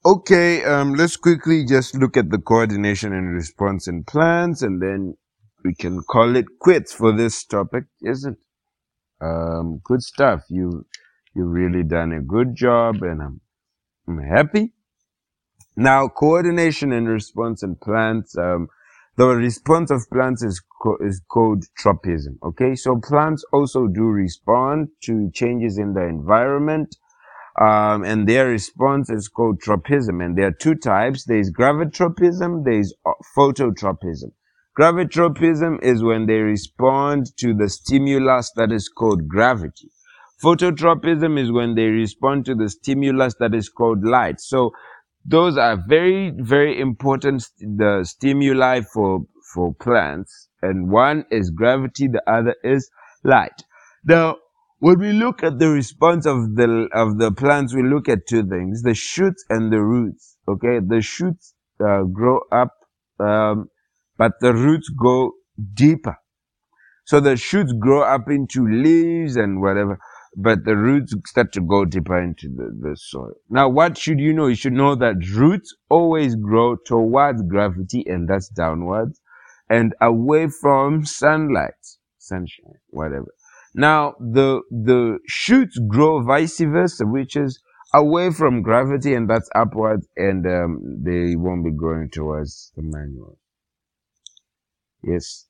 Okay, let's quickly just look at the coordination and response in plants, and then we can call it quits for this topic, isn't it? Good stuff. You really done a good job, and I'm happy. Now, coordination and response in plants. The response of plants is called tropism. Okay, so plants also do respond to changes in the environment, and their response is called tropism. And there are two types. There's gravitropism. There's phototropism. Gravitropism is when they respond to the stimulus that is called gravity. Phototropism is when they respond to the stimulus that is called light. So those are very, very important the stimuli for plants, and one is gravity, the other is light. Now, when we look at the response of the plants, we look at two things: the shoots and the roots. Okay, the shoots grow up, but the roots go deeper. So the shoots grow up into leaves and whatever, but the roots start to go deeper into the soil. Now, what should you know? You should know that roots always grow towards gravity, and that's downwards, and away from sunlight, sunshine, whatever. Now, the shoots grow vice versa, which is away from gravity, and that's upwards, and they won't be growing towards the manual. Yes.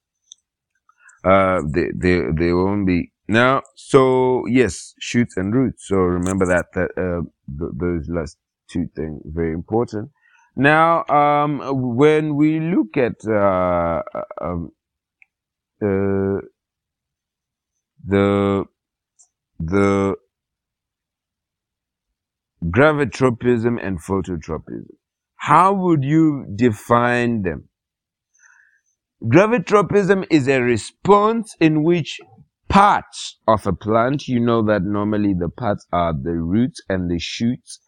They won't be now. So yes, shoots and roots. So remember that those last two things very important. Now, when we look at the gravitropism and phototropism, how would you define them? Gravitropism is a response in which parts of a plant, you know that normally the parts are the roots and the shoots,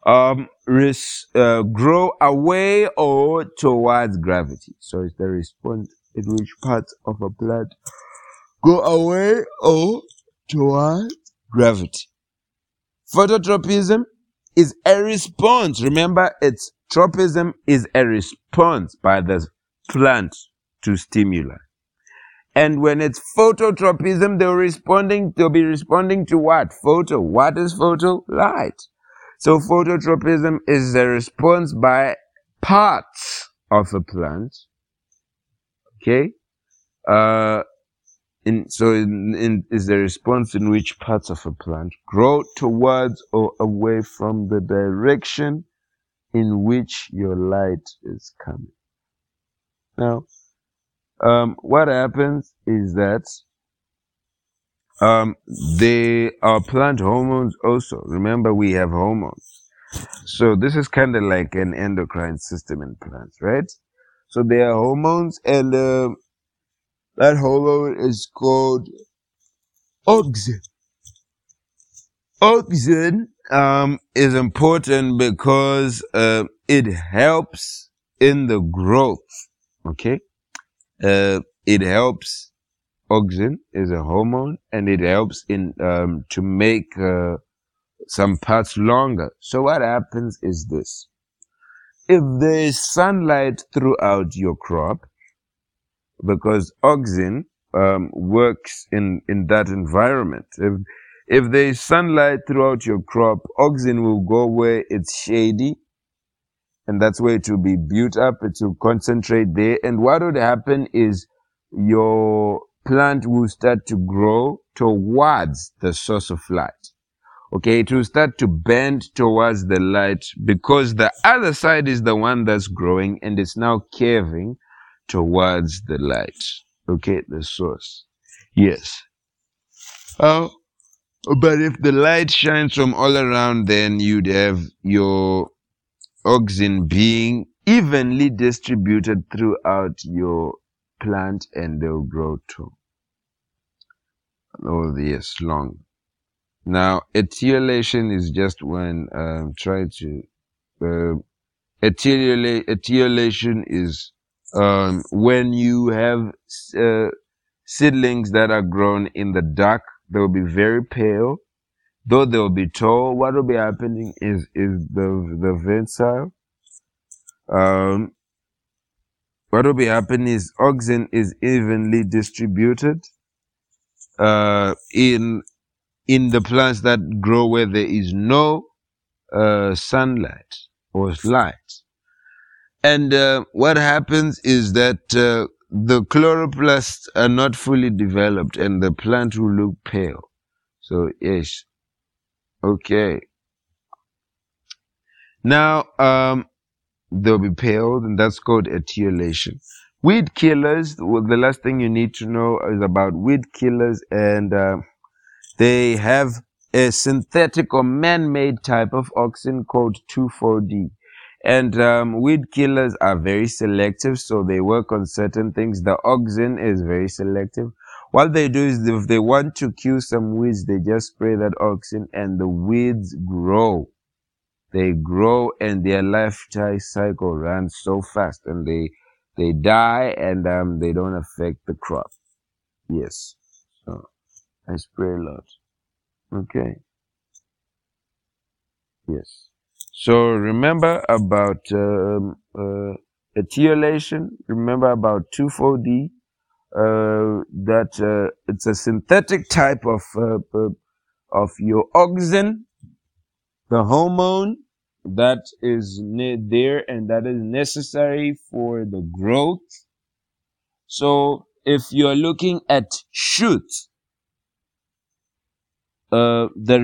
grow away or towards gravity. So it's the response in which parts of a plant go away or towards gravity. Phototropism is a response. Remember, its tropism is a response by the plant to stimuli. And when it's phototropism, they'll be responding to what? Photo. What is photo? Light. So phototropism is a response by parts of a plant. Okay? Is the response in which parts of a plant grow towards or away from the direction in which your light is coming. Now, what happens is that they are plant hormones also. Remember, we have hormones. So this is kind of like an endocrine system in plants, right? So there are hormones, and that hormone is called auxin. Auxin is important because it helps in the growth. Okay? It helps. Auxin is a hormone, and it helps in to make some parts longer. So what happens is this: if there is sunlight throughout your crop, because auxin works in that environment. If there is sunlight throughout your crop, auxin will go where it's shady, and that's where it will be built up. It will concentrate there, and what would happen is your plant will start to grow towards the source of light. Okay, it will start to bend towards the light because the other side is the one that's growing, and it's now curving towards the light. Okay, the source. Yes. But if the light shines from all around, then you'd have your auxin being evenly distributed throughout your plant, and they'll grow tall. Oh, yes, long. Now, etiolation is just when etiolation is when you have seedlings that are grown in the dark. They will be very pale. though they'll be tall, what will be happening is the vensile. Um, what will be happening is oxygen is evenly distributed in the plants that grow where there is no sunlight or light. And what happens is that the chloroplasts are not fully developed and the plant will look pale. So, yes. Okay. Now, they'll be pale, and that's called etiolation. Weed killers, well, the last thing you need to know is about weed killers, and they have a synthetic or man-made type of auxin called 2,4-D. And weed killers are very selective, so they work on certain things. The auxin is very selective. What they do is if they want to kill some weeds, they just spray that auxin and the weeds grow. They grow and their lifetime cycle runs so fast and they die and they don't affect the crop. Yes. So I spray a lot. Okay. Yes. So remember about etiolation. Remember about 2,4-D. That it's a synthetic type of your auxin, the hormone that is there and that is necessary for the growth. So if you're looking at shoots, the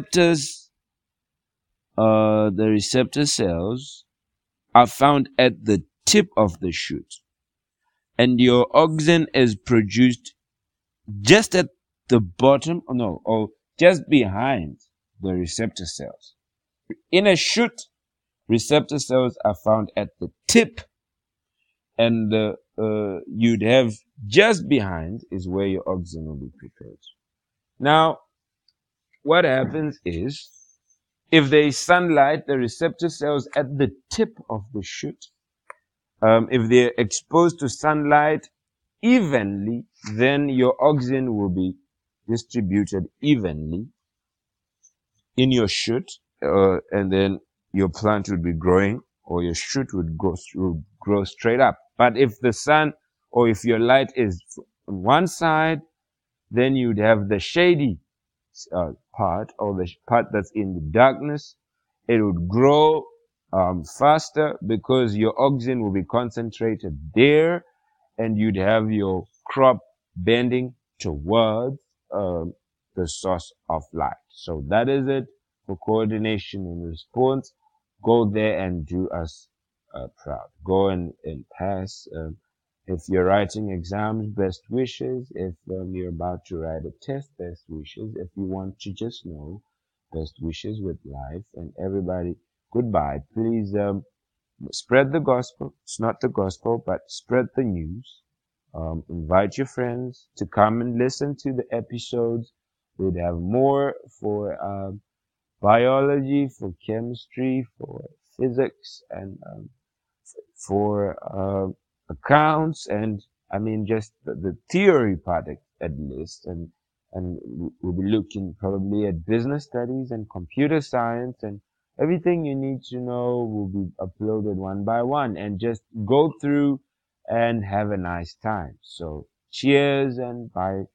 receptor cells are found at the tip of the shoot, and your auxin is produced just at the bottom, or just behind the receptor cells. In a shoot, receptor cells are found at the tip, and you'd have just behind is where your auxin will be prepared. Now, what happens is, if there is sunlight, the receptor cells at the tip of the shoot, if they're exposed to sunlight evenly, then your auxin will be distributed evenly in your shoot, and then your plant would be growing, or your shoot would grow straight up. But if the sun or if your light is on one side, then you'd have the shady part, or the part that's in the darkness. It would grow faster because your auxin will be concentrated there, and you'd have your crop bending towards the source of light. So that is it for coordination and response. Go there and do us proud. Go and pass. If you're writing exams, best wishes. If you're about to write a test, best wishes. If you want to just know, best wishes with life. And everybody, goodbye. Please spread the gospel. It's not the gospel, but spread the news. Invite your friends to come and listen to the episodes. We'd have more for biology, for chemistry, for physics, and for accounts, and I mean just the theory part at least. And we'll be looking probably at business studies and computer science, and everything you need to know will be uploaded one by one, and just go through and have a nice time. So cheers and bye.